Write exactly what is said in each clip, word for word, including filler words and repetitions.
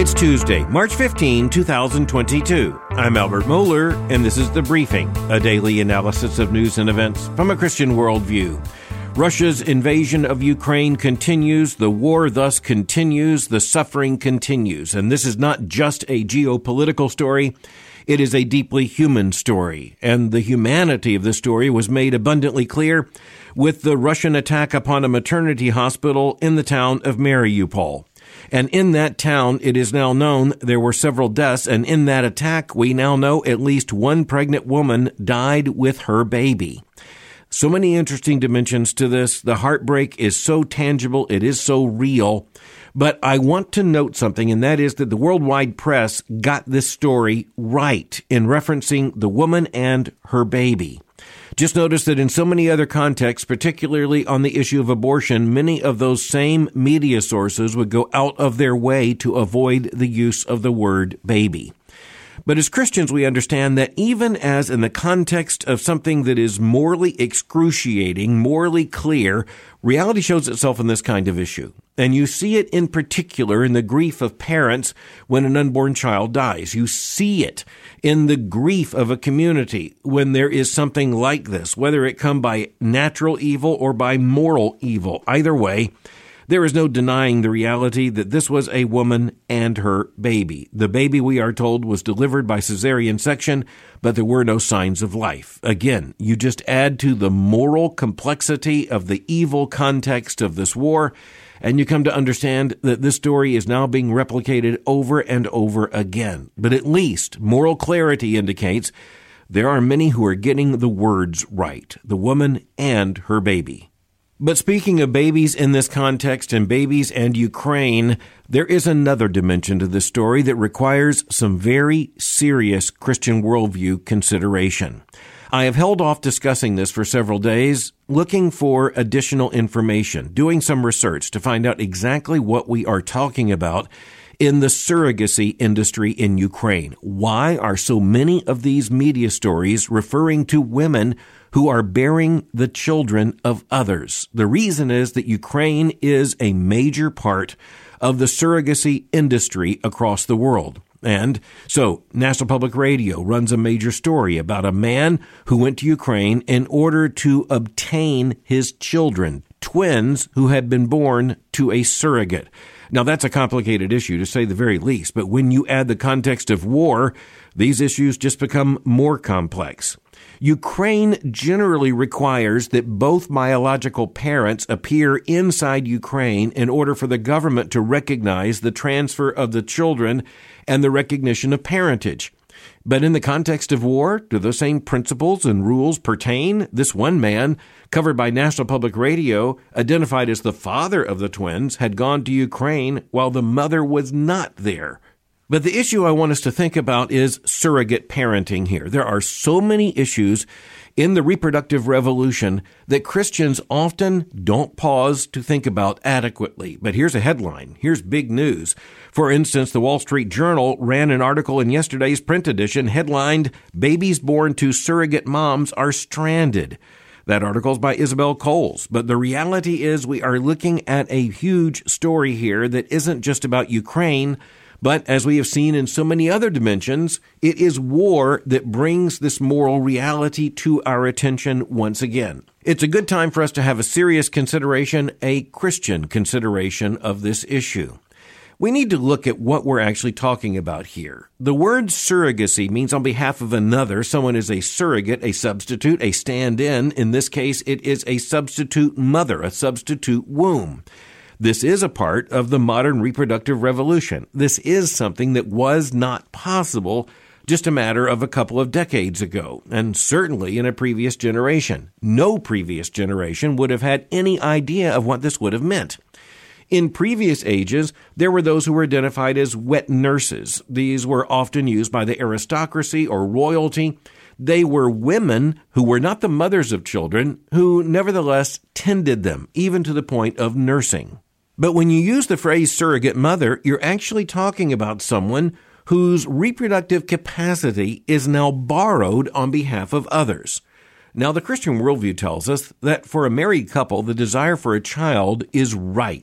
It's Tuesday, March fifteenth, twenty twenty-two. I'm Albert Mohler, and this is The Briefing, a daily analysis of news and events from a Christian worldview. Russia's invasion of Ukraine continues, the war thus continues, the suffering continues. And this is not just a geopolitical story, it is a deeply human story. And the humanity of the story was made abundantly clear with the Russian attack upon a maternity hospital in the town of Mariupol. And in that town, it is now known there were several deaths, and in that attack, we now know at least one pregnant woman died with her baby. So many interesting dimensions to this. The heartbreak is so tangible, it is so real. But I want to note something, and that is that the worldwide press got this story right in referencing the woman and her baby. Just notice that in so many other contexts, particularly on the issue of abortion, many of those same media sources would go out of their way to avoid the use of the word baby. But as Christians, we understand that even as in the context of something that is morally excruciating, morally clear, reality shows itself in this kind of issue. And you see it in particular in the grief of parents when an unborn child dies. You see it in the grief of a community when there is something like this, whether it come by natural evil or by moral evil. Either way, there is no denying the reality that this was a woman and her baby. The baby, we are told, was delivered by cesarean section, but there were no signs of life. Again, you just add to the moral complexity of the evil context of this war, and you come to understand that this story is now being replicated over and over again. But at least moral clarity indicates there are many who are getting the words right, the woman and her baby. But speaking of babies in this context and babies and Ukraine, there is another dimension to this story that requires some very serious Christian worldview consideration. I have held off discussing this for several days, looking for additional information, doing some research to find out exactly what we are talking about in the surrogacy industry in Ukraine. Why are so many of these media stories referring to women who are bearing the children of others? The reason is that Ukraine is a major part of the surrogacy industry across the world. And so National Public Radio runs a major story about a man who went to Ukraine in order to obtain his children, twins who had been born to a surrogate. Now, that's a complicated issue, to say the very least, but when you add the context of war, these issues just become more complex. Ukraine generally requires that both biological parents appear inside Ukraine in order for the government to recognize the transfer of the children and the recognition of parentage. But in the context of war, do those same principles and rules pertain? This one man, covered by National Public Radio, identified as the father of the twins, had gone to Ukraine while the mother was not there. But the issue I want us to think about is surrogate parenting here. There are so many issues in the reproductive revolution that Christians often don't pause to think about adequately. But here's a headline. Here's big news. For instance, the Wall Street Journal ran an article in yesterday's print edition headlined, "Babies Born to Surrogate Moms Are Stranded." That article is by Isabel Coles. But the reality is we are looking at a huge story here that isn't just about Ukraine, but as we have seen in so many other dimensions, it is war that brings this moral reality to our attention once again. It's a good time for us to have a serious consideration, a Christian consideration of this issue. We need to look at what we're actually talking about here. The word surrogacy means on behalf of another, someone is a surrogate, a substitute, a stand-in. In this case, it is a substitute mother, a substitute womb. This is a part of the modern reproductive revolution. This is something that was not possible just a matter of a couple of decades ago, and certainly in a previous generation. No previous generation would have had any idea of what this would have meant. In previous ages, there were those who were identified as wet nurses. These were often used by the aristocracy or royalty. They were women who were not the mothers of children, who nevertheless tended them, even to the point of nursing. But when you use the phrase surrogate mother, you're actually talking about someone whose reproductive capacity is now borrowed on behalf of others. Now, the Christian worldview tells us that for a married couple, the desire for a child is right.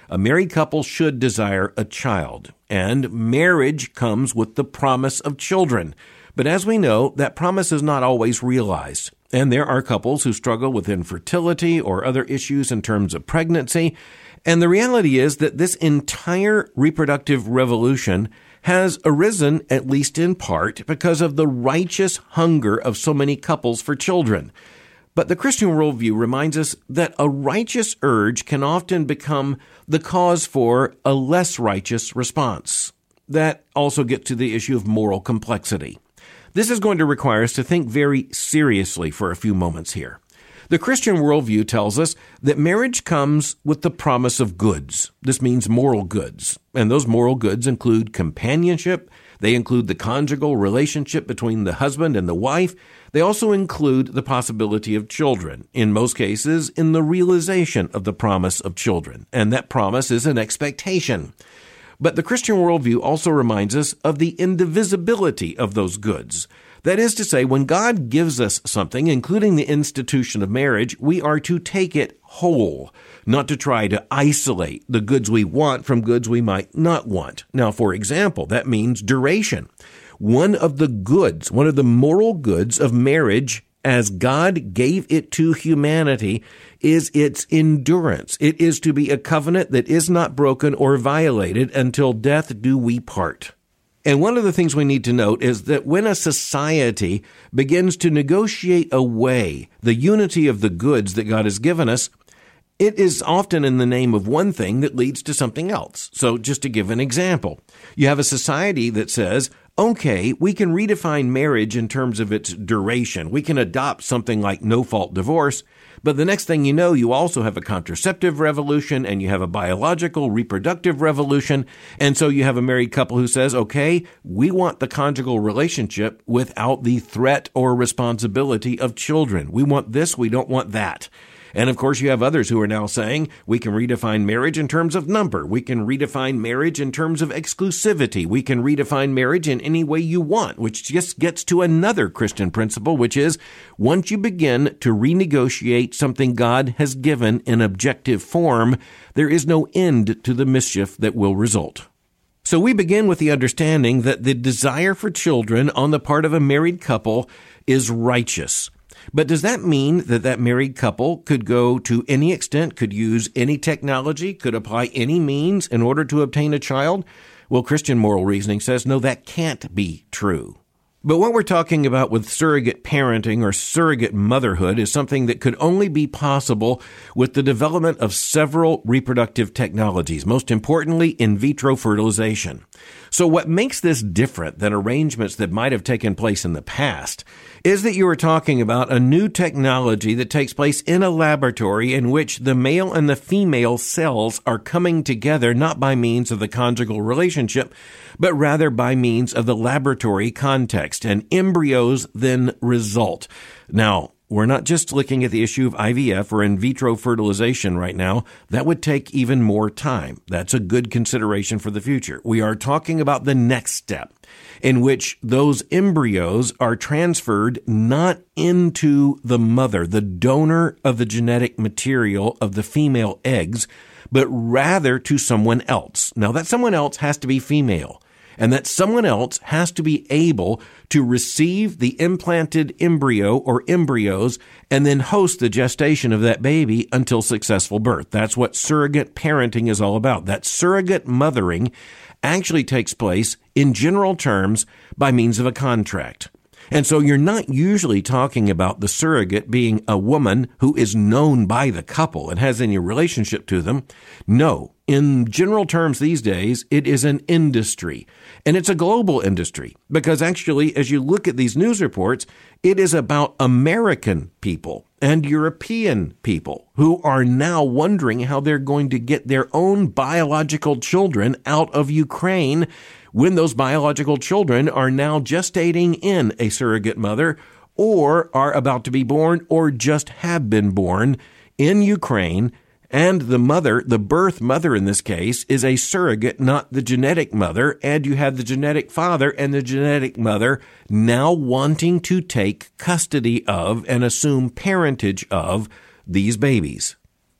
A married couple should desire a child, and marriage comes with the promise of children. But as we know, that promise is not always realized. And there are couples who struggle with infertility or other issues in terms of pregnancy. And the reality is that this entire reproductive revolution has arisen, at least in part, because of the righteous hunger of so many couples for children. But the Christian worldview reminds us that a righteous urge can often become the cause for a less righteous response. That also gets to the issue of moral complexity. This is going to require us to think very seriously for a few moments here. The Christian worldview tells us that marriage comes with the promise of goods. This means moral goods. And those moral goods include companionship. They include the conjugal relationship between the husband and the wife. They also include the possibility of children, in most cases, in the realization of the promise of children. And that promise is an expectation. But the Christian worldview also reminds us of the indivisibility of those goods. That is to say, when God gives us something, including the institution of marriage, we are to take it whole, not to try to isolate the goods we want from goods we might not want. Now, for example, that means duration. One of the goods, one of the moral goods of marriage, as God gave it to humanity, is its endurance. It is to be a covenant that is not broken or violated until death do we part. And one of the things we need to note is that when a society begins to negotiate away the unity of the goods that God has given us, it is often in the name of one thing that leads to something else. So just to give an example, you have a society that says, okay, we can redefine marriage in terms of its duration. We can adopt something like no-fault divorce. But the next thing you know, you also have a contraceptive revolution and you have a biological reproductive revolution. And so you have a married couple who says, okay, we want the conjugal relationship without the threat or responsibility of children. We want this, we don't want that. And of course, you have others who are now saying we can redefine marriage in terms of number. We can redefine marriage in terms of exclusivity. We can redefine marriage in any way you want, which just gets to another Christian principle, which is once you begin to renegotiate something God has given in objective form, there is no end to the mischief that will result. So we begin with the understanding that the desire for children on the part of a married couple is righteous. But does that mean that that married couple could go to any extent, could use any technology, could apply any means in order to obtain a child? Well, Christian moral reasoning says, no, that can't be true. But what we're talking about with surrogate parenting or surrogate motherhood is something that could only be possible with the development of several reproductive technologies, most importantly, in vitro fertilization. So what makes this different than arrangements that might have taken place in the past is that you are talking about a new technology that takes place in a laboratory in which the male and the female cells are coming together not by means of the conjugal relationship, but rather by means of the laboratory context, and embryos then result. Now, we're not just looking at the issue of I V F or in vitro fertilization right now. That would take even more time. That's a good consideration for the future. We are talking about the next step, in which those embryos are transferred not into the mother, the donor of the genetic material of the female eggs, but rather to someone else. Now, that someone else has to be female. And that someone else has to be able to receive the implanted embryo or embryos and then host the gestation of that baby until successful birth. That's what surrogate parenting is all about. That surrogate mothering actually takes place in general terms by means of a contract. And so you're not usually talking about the surrogate being a woman who is known by the couple and has any relationship to them. No, in general terms these days, it is an industry. And it's a global industry because actually, as you look at these news reports, it is about American people and European people who are now wondering how they're going to get their own biological children out of Ukraine when those biological children are now gestating in a surrogate mother or are about to be born or just have been born in Ukraine. And the mother, the birth mother in this case, is a surrogate, not the genetic mother. And you have the genetic father and the genetic mother now wanting to take custody of and assume parentage of these babies.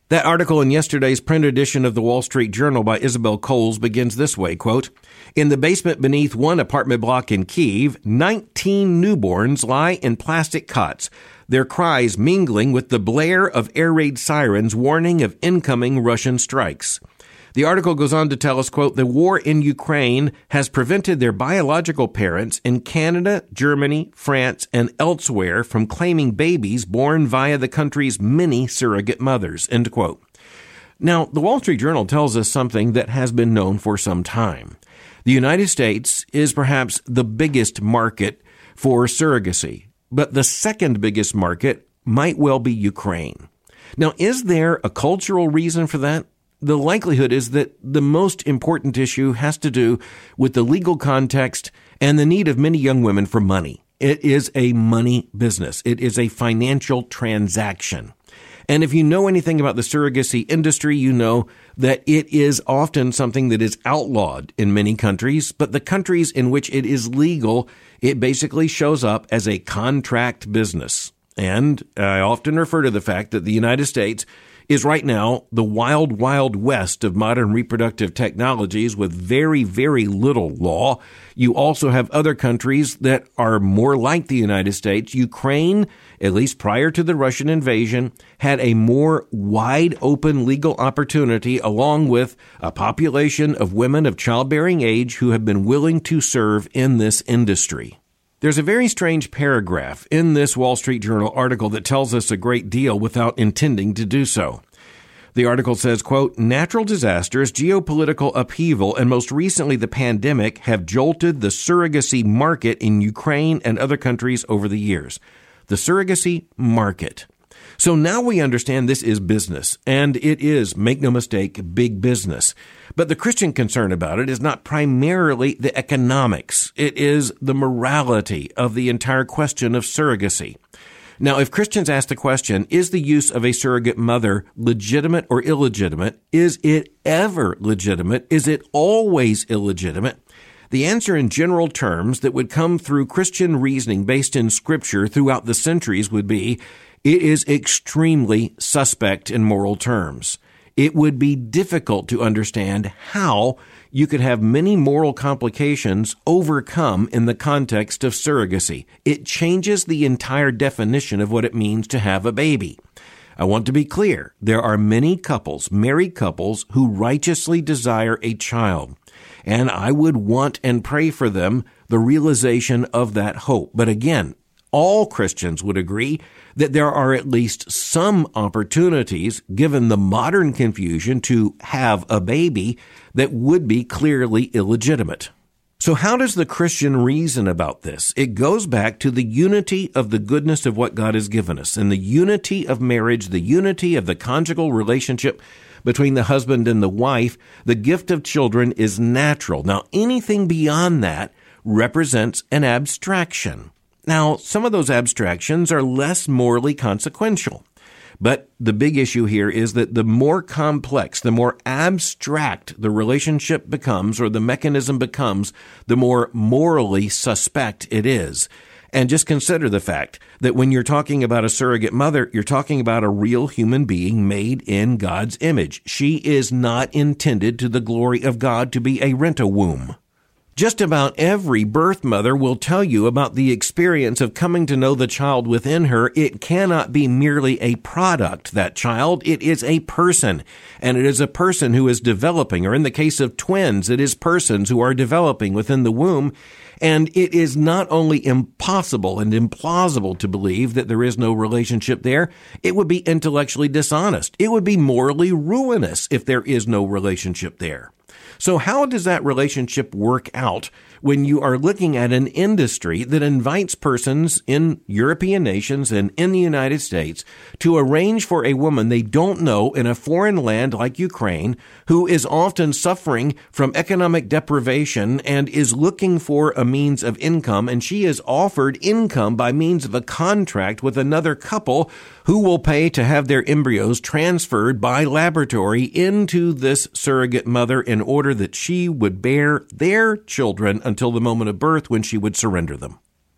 That article in yesterday's print edition of the Wall Street Journal by Isabel Coles begins this way, quote, "In the basement beneath one apartment block in Kyiv, nineteen newborns lie in plastic cots, their cries mingling with the blare of air raid sirens warning of incoming Russian strikes." The article goes on to tell us, quote, "The war in Ukraine has prevented their biological parents in Canada, Germany, France, and elsewhere from claiming babies born via the country's many surrogate mothers," end quote. Now, the Wall Street Journal tells us something that has been known for some time. The United States is perhaps the biggest market for surrogacy, but the second biggest market might well be Ukraine. Now, is there a cultural reason for that? The likelihood is that the most important issue has to do with the legal context and the need of many young women for money. It is a money business. It is a financial transaction. And if you know anything about the surrogacy industry, you know that it is often something that is outlawed in many countries, but the countries in which it is legal, it basically shows up as a contract business. And I often refer to the fact that the United States is right now the wild, wild west of modern reproductive technologies with very, very little law. You also have other countries that are more like the United States. Ukraine, at least prior to the Russian invasion, had a more wide open legal opportunity along with a population of women of childbearing age who have been willing to serve in this industry. There's a very strange paragraph in this Wall Street Journal article that tells us a great deal without intending to do so. The article says, quote, "Natural disasters, geopolitical upheaval, and most recently the pandemic have jolted the surrogacy market in Ukraine and other countries over the years." The surrogacy market. So now we understand this is business, and it is, make no mistake, big business. But the Christian concern about it is not primarily the economics. It is the morality of the entire question of surrogacy. Now, if Christians ask the question, is the use of a surrogate mother legitimate or illegitimate? Is it ever legitimate? Is it always illegitimate? The answer in general terms that would come through Christian reasoning based in Scripture throughout the centuries would be, it is extremely suspect in moral terms. It would be difficult to understand how you could have many moral complications overcome in the context of surrogacy. It changes the entire definition of what it means to have a baby. I want to be clear. There are many couples, married couples, who righteously desire a child. And I would want and pray for them the realization of that hope. But again, all Christians would agree that there are at least some opportunities, given the modern confusion, to have a baby that would be clearly illegitimate. So how does the Christian reason about this? It goes back to the unity of the goodness of what God has given us, and the unity of marriage, the unity of the conjugal relationship between the husband and the wife. The gift of children is natural. Now, anything beyond that represents an abstraction. Now, some of those abstractions are less morally consequential. But the big issue here is that the more complex, the more abstract the relationship becomes or the mechanism becomes, the more morally suspect it is. And just consider the fact that when you're talking about a surrogate mother, you're talking about a real human being made in God's image. She is not intended to the glory of God to be a rent-a-womb. Just about every birth mother will tell you about the experience of coming to know the child within her. It cannot be merely a product, that child. It is a person, and it is a person who is developing, or in the case of twins, it is persons who are developing within the womb. And it is not only impossible and implausible to believe that there is no relationship there, it would be intellectually dishonest. It would be morally ruinous if there is no relationship there. So how does that relationship work out when you are looking at an industry that invites persons in European nations and in the United States to arrange for a woman they don't know in a foreign land like Ukraine, who is often suffering from economic deprivation and is looking for a means of income, and she is offered income by means of a contract with another couple who will pay to have their embryos transferred by laboratory into this surrogate mother in order that she would bear their children until the moment of birth when she would surrender them.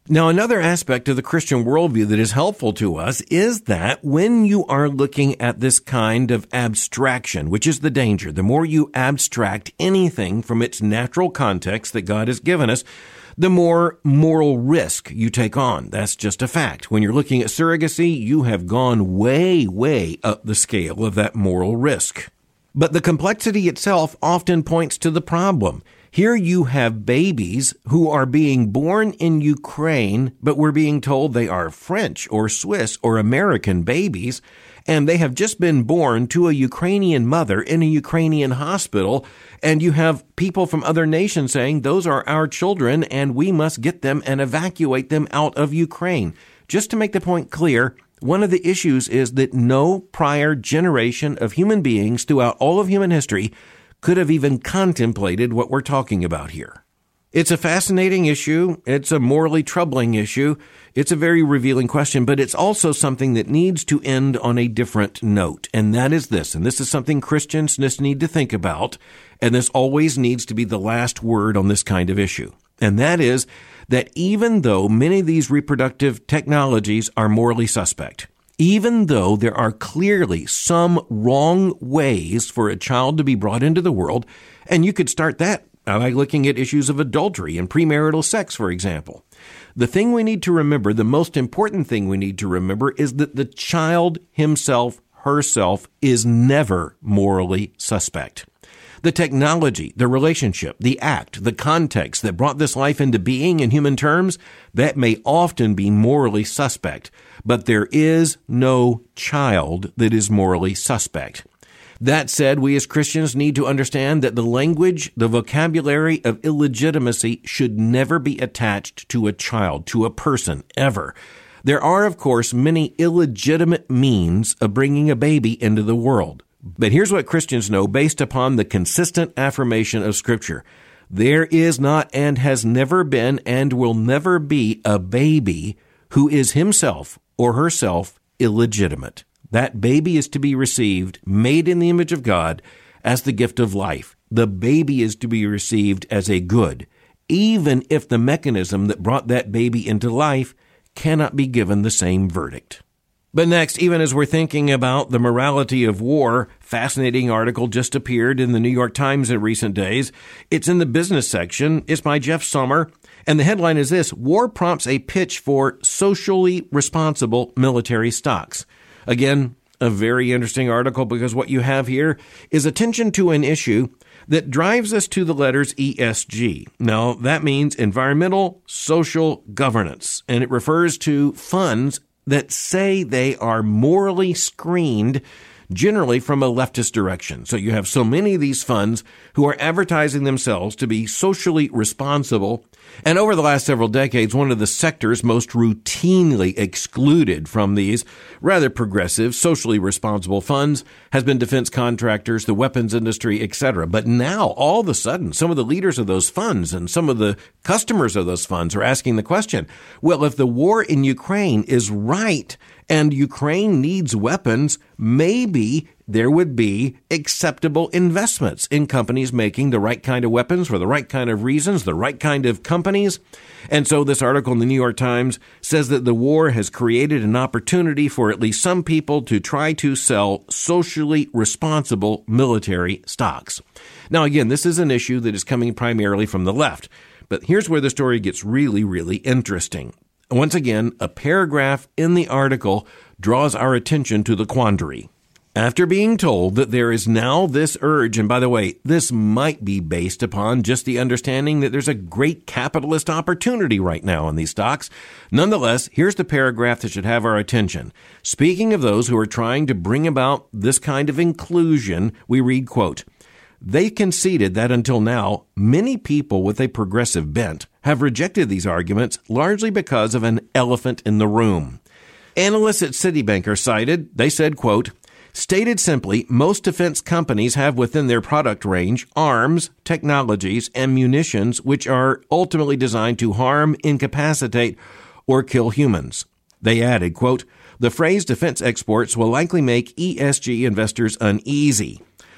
Now, another aspect of the Christian worldview that is helpful to us is that when you are looking at this kind of abstraction, which is the danger, the more you abstract anything from its natural context that God has given us, the more moral risk you take on. That's just a fact. When you're looking at surrogacy, you have gone way, way up the scale of that moral risk. But the complexity itself often points to the problem. Here you have babies who are being born in Ukraine, but we're being told they are French or Swiss or American babies, and they have just been born to a Ukrainian mother in a Ukrainian hospital, and you have people from other nations saying those are our children and we must get them and evacuate them out of Ukraine. Just to make the point clear, one of the issues is that no prior generation of human beings throughout all of human history could have even contemplated what we're talking about here. It's a fascinating issue. It's a morally troubling issue. It's a very revealing question, but it's also something that needs to end on a different note. And that is this, and this is something Christians just need to think about, and this always needs to be the last word on this kind of issue. And that is that even though many of these reproductive technologies are morally suspect, even though there are clearly some wrong ways for a child to be brought into the world, and you could start that by looking at issues of adultery and premarital sex, for example. The thing we need to remember, the most important thing we need to remember, is that the child himself, herself, is never morally suspect. The technology, the relationship, the act, the context that brought this life into being in human terms, that may often be morally suspect. But there is no child that is morally suspect. That said, we as Christians need to understand that the language, the vocabulary of illegitimacy should never be attached to a child, to a person, ever. There are, of course, many illegitimate means of bringing a baby into the world. But here's what Christians know based upon the consistent affirmation of Scripture. There is not and has never been and will never be a baby who is himself or herself illegitimate. That baby is to be received, made in the image of God, as the gift of life. The baby is to be received as a good, even if the mechanism that brought that baby into life cannot be given the same verdict. But next, even as we're thinking about the morality of war, fascinating article just appeared in the New York Times in recent days. It's in the business section. It's by Jeff Sommer. And the headline is this: War prompts a pitch for socially responsible military stocks. Again, a very interesting article because what you have here is attention to an issue that drives us to the letters E S G. Now, that means environmental, social governance, and it refers to funds that say they are morally screened, generally from a leftist direction. So you have so many of these funds who are advertising themselves to be socially responsible. And over the last several decades, one of the sectors most routinely excluded from these rather progressive, socially responsible funds has been defense contractors, the weapons industry, et cetera. But now, all of a sudden, some of the leaders of those funds and some of the customers of those funds are asking the question, well, if the war in Ukraine is right and Ukraine needs weapons, maybe there would be acceptable investments in companies making the right kind of weapons for the right kind of reasons, the right kind of companies. And so this article in the New York Times says that the war has created an opportunity for at least some people to try to sell socially responsible military stocks. Now, again, this is an issue that is coming primarily from the left. But here's where the story gets really, really interesting. Once again, a paragraph in the article draws our attention to the quandary. After being told that there is now this urge, and by the way, this might be based upon just the understanding that there's a great capitalist opportunity right now in these stocks. Nonetheless, here's the paragraph that should have our attention. Speaking of those who are trying to bring about this kind of inclusion, we read, quote, "They conceded that until now, many people with a progressive bent have rejected these arguments largely because of an elephant in the room." Analysts at Citibank are cited. They said, quote, "Stated simply, most defense companies have within their product range arms, technologies, and munitions which are ultimately designed to harm, incapacitate, or kill humans." They added, quote, "The phrase defense exports will likely make E S G investors uneasy.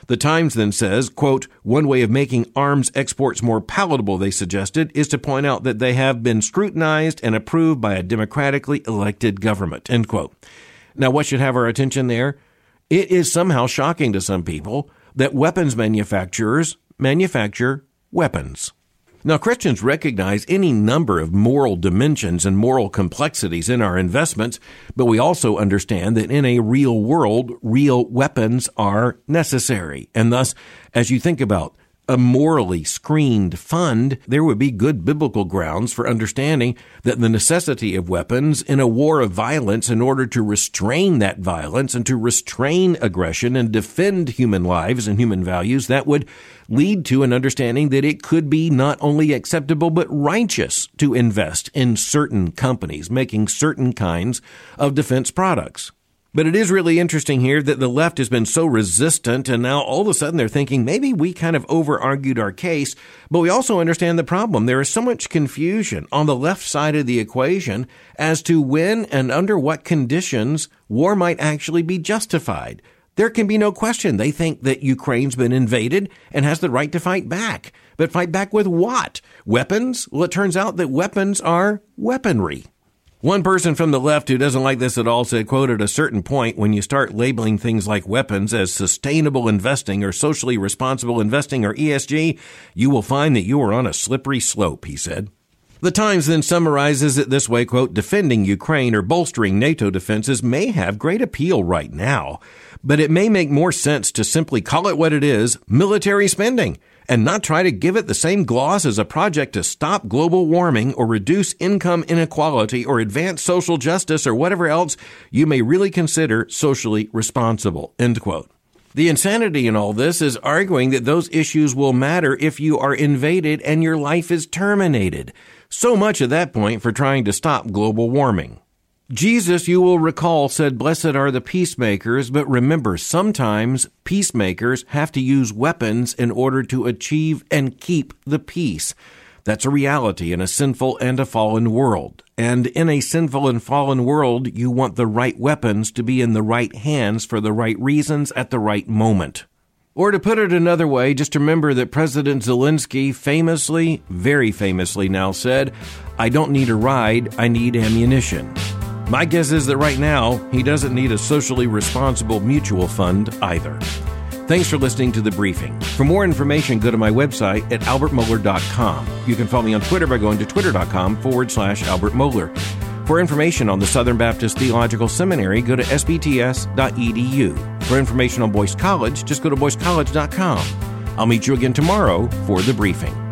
The Times then says, quote, one way of making arms exports more palatable, they suggested, is to point out that they have been scrutinized and approved by a democratically elected government, end quote. Now, what should have our attention there? It is somehow shocking to some people that weapons manufacturers manufacture weapons. Now, Christians recognize any number of moral dimensions and moral complexities in our investments, but we also understand that in a real world, real weapons are necessary. And thus, as you think about a morally screened fund, there would be good biblical grounds for understanding that the necessity of weapons in a war of violence in order to restrain that violence and to restrain aggression and defend human lives and human values, that would lead to an understanding that it could be not only acceptable but righteous to invest in certain companies making certain kinds of defense products. But it is really interesting here that the left has been so resistant, and now all of a sudden they're thinking maybe we kind of over-argued our case, but we also understand the problem. There is so much confusion on the left side of the equation as to when and under what conditions war might actually be justified. There can be no question. They think that Ukraine's been invaded and has the right to fight back. But fight back with what? Weapons? Well, it turns out that weapons are weaponry. One person from the left who doesn't like this at all said, quote, at a certain point, when you start labeling things like weapons as sustainable investing or socially responsible investing or E S G, you will find that you are on a slippery slope, he said. The Times then summarizes it this way, quote, defending Ukraine or bolstering NATO defenses may have great appeal right now, but it may make more sense to simply call it what it is, military spending, and not try to give it the same gloss as a project to stop global warming or reduce income inequality or advance social justice or whatever else you may really consider socially responsible, end quote. The insanity in all this is arguing that those issues will matter if you are invaded and your life is terminated. So much at that point for trying to stop global warming. Jesus, you will recall, said, blessed are the peacemakers, but remember, sometimes peacemakers have to use weapons in order to achieve and keep the peace. That's a reality in a sinful and a fallen world. And in a sinful and fallen world, you want the right weapons to be in the right hands for the right reasons at the right moment. Or to put it another way, just remember that President Zelensky famously, very famously now said, I don't need a ride, I need ammunition. My guess is that right now, he doesn't need a socially responsible mutual fund either. Thanks for listening to The Briefing. For more information, go to my website at albert mohler dot com. You can follow me on Twitter by going to twitter.com forward slash Albert Mohler. For information on the Southern Baptist Theological Seminary, go to s b t s dot e d u. For information on Boyce College, just go to boyce college dot com. I'll meet you again tomorrow for The Briefing.